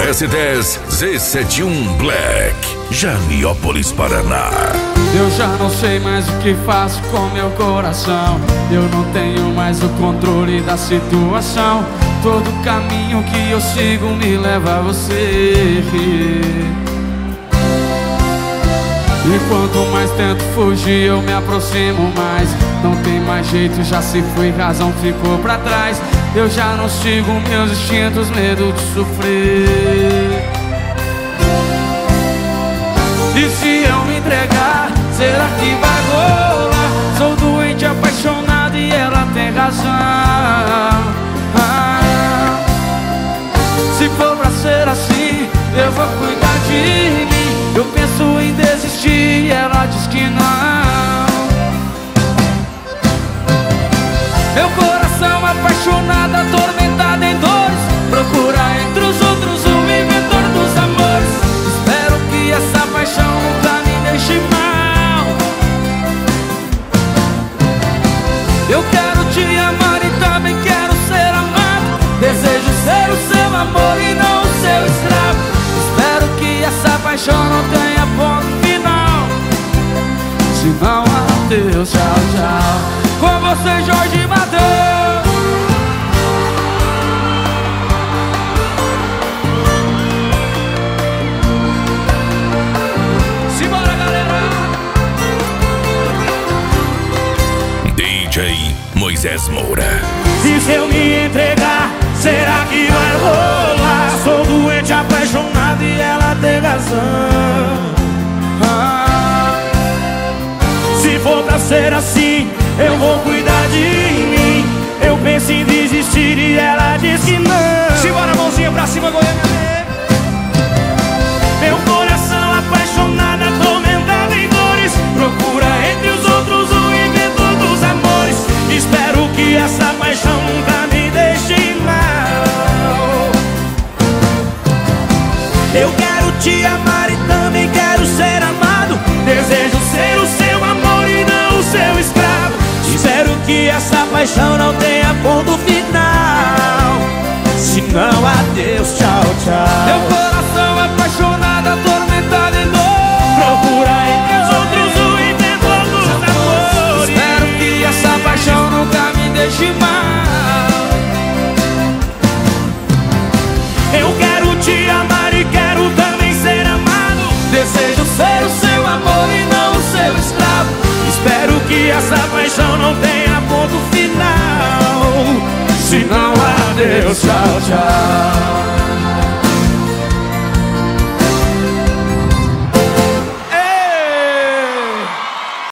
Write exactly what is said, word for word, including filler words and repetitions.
S dez Z setenta e um Black, Janiópolis, Paraná. Eu já não sei mais o que faço com meu coração. Eu não tenho mais o controle da situação. Todo caminho que eu sigo me leva a você. E quanto mais tento fugir, eu me aproximo mais. Não tem mais jeito, já se foi, razão ficou pra trás. Eu já não sigo meus instintos, medo de sofrer. E se eu me entregar, será que vai rolar? Sou doente, apaixonado e ela tem razão. ah, Se for pra ser assim, eu vou cuidar de mim. Eu penso em desistir e ela diz que não. Meu coração apaixonado, atormentado em dores, procura entre os outros o inventor dos amores. Espero que essa paixão nunca me deixe mal. Eu quero te amar e também quero ser amado. Desejo ser o seu amor e não o seu escravo. Espero que essa paixão não tenha ponto final. Se não, adeus, tchau, tchau. Com você, Jorge Mateus. Simbora, galera. D J Moisés Moura. E se eu me entregar, será que vai rolar? Sou doente, apaixonado e ela tem razão. ah, Se for pra ser assim, eu vou cuidar de mim. Eu penso em desistir e ela diz que não. Simbora, mãozinha pra cima, Goiânia. Meu coração apaixonado, atormentado em dores, procura entre os outros o inventor dos amores. Espero que essa paixão nunca me deixe mal. Eu quero te amar e também quero ser amado. Desejo ser o seu amor e não o seu escravo. Espero que essa paixão não tenha ponto final. Se não, adeus, tchau, tchau. Meu coração apaixonado, atormentado em dor, Procura entre os outros o inventor dos amores. espero que essa paixão nunca me deixe mal. Eu quero te amar e quero também ser amado. Desejo ser o seu amor e não o seu escravo. Espero que essa paixão não tenha ponto final. Se não, adeus, tchau, tchau.